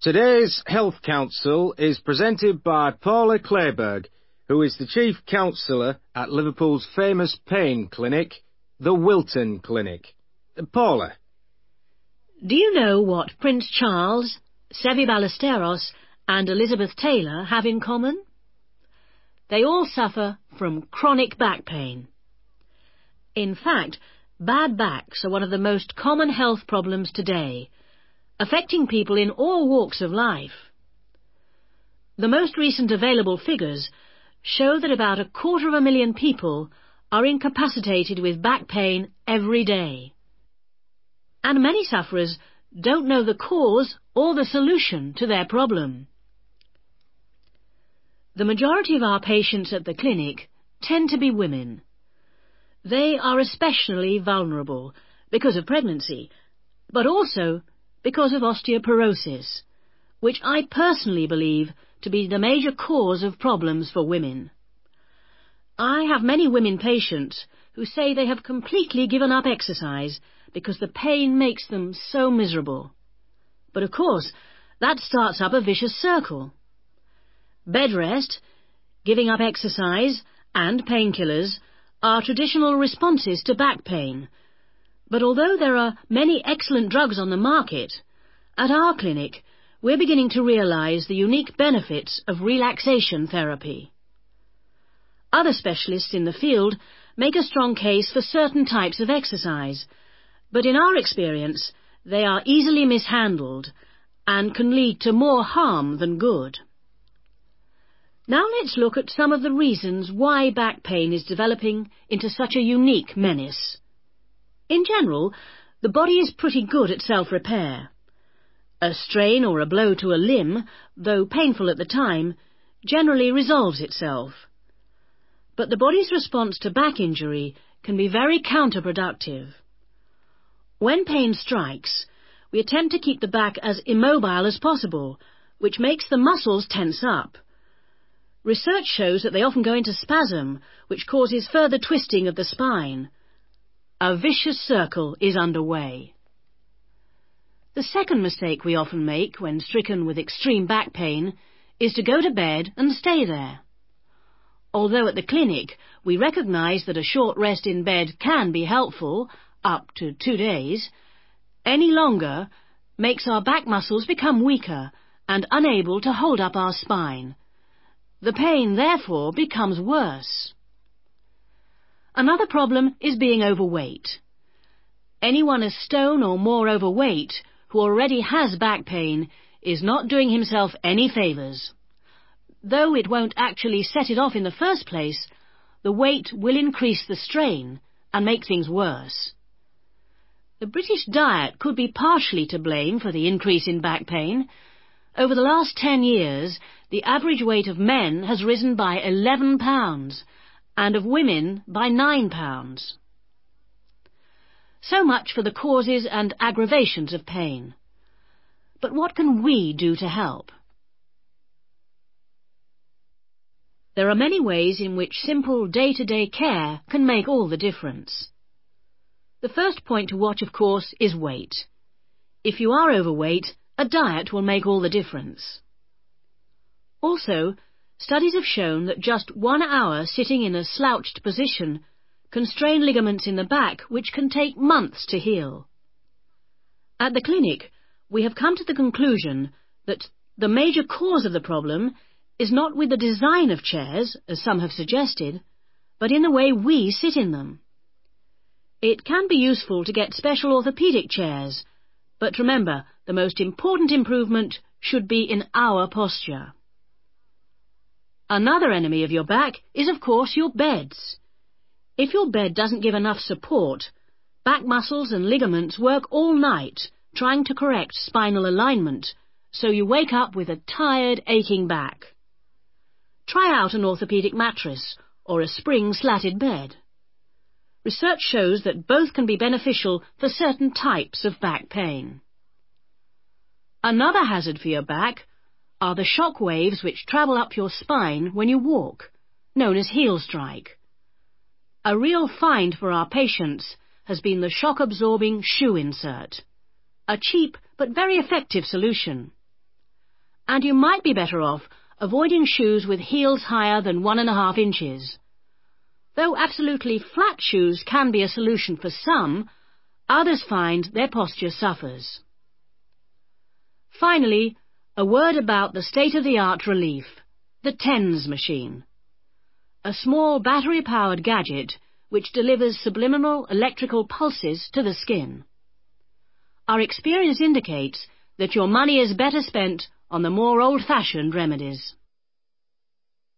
Today's Health Council is presented by Paula Clayburgh, who is the Chief Counsellor at Liverpool's famous pain clinic, the Wilton Clinic. Paula. Do you know what Prince Charles, Seve Ballesteros and Elizabeth Taylor have in common? They all suffer from chronic back pain. In fact, bad backs are one of the most common health problems today, affecting people in all walks of life. The most recent available figures show that about 250,000 people are incapacitated with back pain every day. And many sufferers don't know the cause or the solution to their problem. The majority of our patients at the clinic tend to be women. They are especially vulnerable because of pregnancy, but also because of osteoporosis, which I personally believe to be the major cause of problems for women. I have many women patients who say they have completely given up exercise because the pain makes them so miserable. But of course, that starts up a vicious circle. Bed rest, giving up exercise, and painkillers are traditional responses to back pain. But although there are many excellent drugs on the market, at our clinic we're beginning to realize the unique benefits of relaxation therapy. Other specialists in the field make a strong case for certain types of exercise, but in our experience they are easily mishandled and can lead to more harm than good. Now let's look at some of the reasons why back pain is developing into such a unique menace. In general, the body is pretty good at self-repair. A strain or a blow to a limb, though painful at the time, generally resolves itself. But the body's response to back injury can be very counterproductive. When pain strikes, we attempt to keep the back as immobile as possible, which makes the muscles tense up. Research shows that they often go into spasm, which causes further twisting of the spine. A vicious circle is underway. The second mistake we often make when stricken with extreme back pain is to go to bed and stay there. Although at the clinic we recognize that a short rest in bed can be helpful, up to 2 days, any longer makes our back muscles become weaker and unable to hold up our spine. The pain, therefore, becomes worse. Another problem is being overweight. Anyone a stone or more overweight who already has back pain is not doing himself any favours. Though it won't actually set it off in the first place, the weight will increase the strain and make things worse. The British diet could be partially to blame for the increase in back pain. Over the last 10 years, the average weight of men has risen by 11 pounds, and of women by 9 pounds. So much for the causes and aggravations of pain. But what can we do to help? There are many ways in which simple day-to-day care can make all the difference. The first point to watch, of course, is weight. If you are overweight, a diet will make all the difference. Also, studies have shown that just 1 hour sitting in a slouched position can strain ligaments in the back which can take months to heal. At the clinic, we have come to the conclusion that the major cause of the problem is not with the design of chairs, as some have suggested, but in the way we sit in them. It can be useful to get special orthopedic chairs, but remember, the most important improvement should be in our posture. Another enemy of your back is, of course, your beds. If your bed doesn't give enough support, back muscles and ligaments work all night trying to correct spinal alignment, so you wake up with a tired, aching back. Try out an orthopedic mattress or a spring-slatted bed. Research shows that both can be beneficial for certain types of back pain. Another hazard for your back are the shock waves which travel up your spine when you walk, known as heel strike. A real find for our patients has been the shock-absorbing shoe insert, a cheap but very effective solution. and you might be better off avoiding shoes with heels higher than 1.5 inches. Though absolutely flat shoes can be a solution for some, others find their posture suffers. Finally, a word about the state-of-the-art relief, the TENS machine. A small battery-powered gadget which delivers subliminal electrical pulses to the skin. Our experience indicates that your money is better spent on the more old-fashioned remedies.